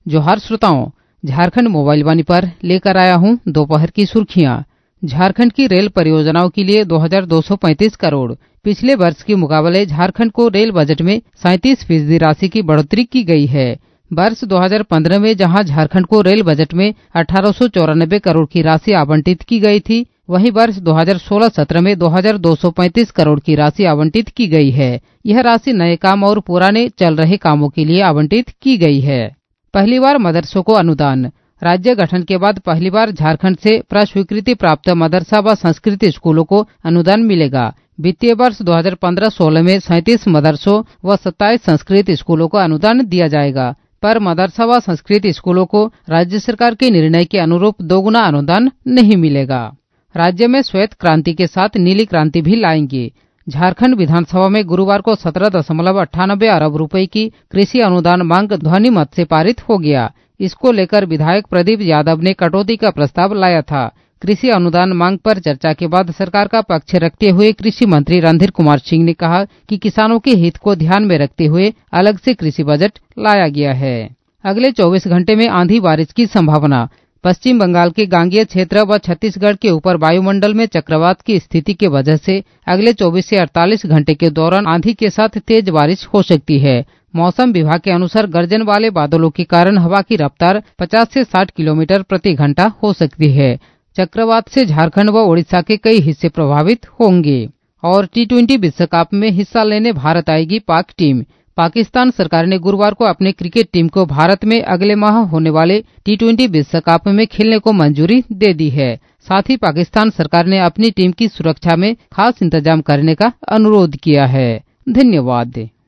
जोहार श्रोताओं, झारखंड मोबाइल वाणी पर लेकर आया हूं दोपहर की सुर्खियां। झारखंड की रेल परियोजनाओं के लिए 2235 करोड़। पिछले वर्ष के मुकाबले झारखंड को रेल बजट में 37% राशि की बढ़ोतरी की गई है। वर्ष 2015 में जहां झारखंड को रेल बजट में 1894 करोड़ की राशि आवंटित की गई थी, वहीं वर्ष 2016-17 में 2235 करोड़ की राशि आवंटित की गई है। यह राशि नए काम और पुराने चल रहे कामों के लिए आवंटित की गई है। पहली बार मदरसों को अनुदान। राज्य गठन के बाद पहली बार झारखंड से प्रस्वीकृति प्राप्त मदरसा व संस्कृत स्कूलों को अनुदान मिलेगा। वित्तीय वर्ष 2015-16 में 37 मदरसों व 27 संस्कृत स्कूलों को अनुदान दिया जाएगा, पर मदरसा व संस्कृत स्कूलों को राज्य सरकार के निर्णय के अनुरूप दोगुना अनुदान नहीं मिलेगा। राज्य में श्वेत क्रांति के साथ नीली क्रांति भी लाएंगे। झारखंड विधानसभा में गुरुवार को 17.98 अरब रुपए की कृषि अनुदान मांग ध्वनि मत से पारित हो गया। इसको लेकर विधायक प्रदीप यादव ने कटौती का प्रस्ताव लाया था। कृषि अनुदान मांग पर चर्चा के बाद सरकार का पक्ष रखते हुए कृषि मंत्री रणधीर कुमार सिंह ने कहा कि किसानों के हित को ध्यान में रखते हुए अलग से कृषि बजट लाया गया है। अगले 24 घंटे में आंधी बारिश की संभावना। पश्चिम बंगाल के गांगेय क्षेत्र व छत्तीसगढ़ के ऊपर वायुमंडल में चक्रवात की स्थिति की वजह से अगले 24 से 48 घंटे के दौरान आंधी के साथ तेज बारिश हो सकती है। मौसम विभाग के अनुसार गर्जन वाले बादलों के कारण हवा की रफ्तार 50 से 60 किलोमीटर प्रति घंटा हो सकती है। चक्रवात से झारखंड व ओडिशा के कई हिस्से प्रभावित होंगे। और T20 विश्व कप में हिस्सा लेने भारत आएगी पाक टीम। पाकिस्तान सरकार ने गुरुवार को अपने क्रिकेट टीम को भारत में अगले माह होने वाले T20 विश्व कप में खेलने को मंजूरी दे दी है। साथ ही पाकिस्तान सरकार ने अपनी टीम की सुरक्षा में खास इंतजाम करने का अनुरोध किया है। धन्यवाद।